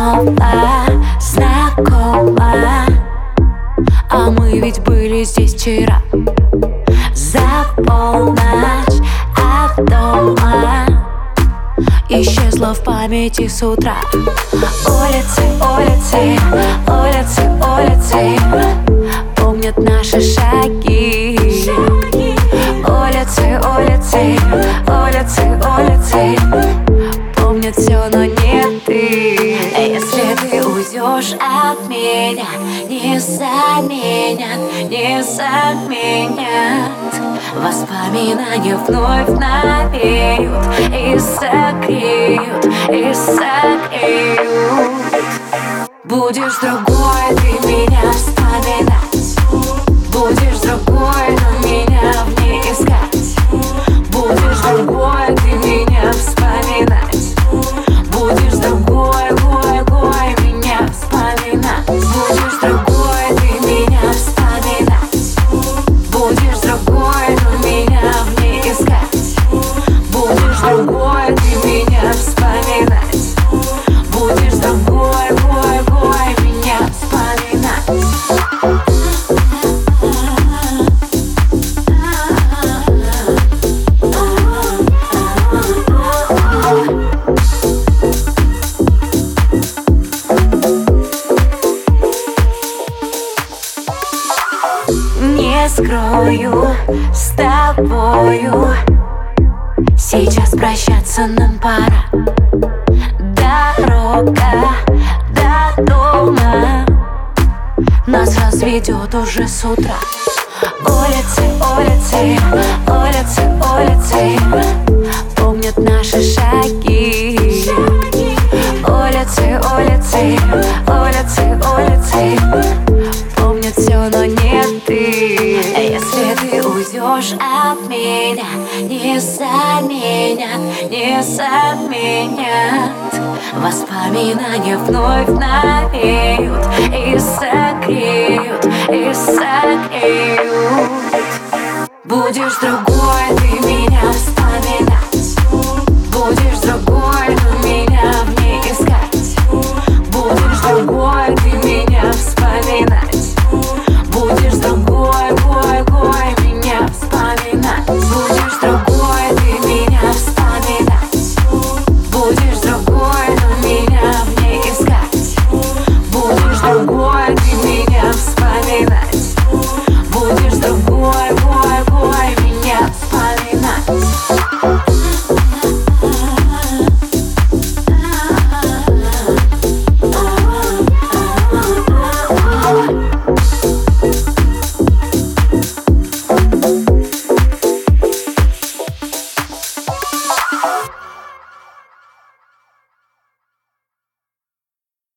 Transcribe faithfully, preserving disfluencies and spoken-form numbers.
снова знакома. А мы ведь были здесь вчера за полночь от дома. Исчезла в памяти с утра. Улицы, улицы, улицы, улицы помнят наши шаги. Улицы, улицы, улицы, улицы помнят все, но не ты. Если ты уйдешь от меня, не заменят, не заменят. Воспоминания вновь навеют и согреют, и согреют. Будешь другой, ты меня вспоминать. Будешь другой, но меня в ней искать. Будешь другой, ты меня вспоминать. Будешь другой, гой, гой, меня вспоминать. Будешь другой, ты меня вспоминать. Будешь другой, но меня в ней искать. Будешь другой, ты меня вспоминать. Будешь другой, гой, гой, меня вспоминать. Не скрою с тобою, сейчас прощаться нам пора. Дорога до дома нас разведет уже с утра. Улицы, улицы, улицы, улицы помнят наши шаги. Улицы, улицы, улицы, улицы помнят все, но не ты. Если ты уйдешь от меня, не заменят, не заменят. Воспоминания вновь навеют и согреют, и согреют. Будешь другой, ты меня встретишь.